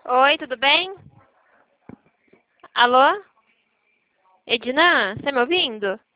Oi, tudo bem? Alô? Ednan, você tá me ouvindo?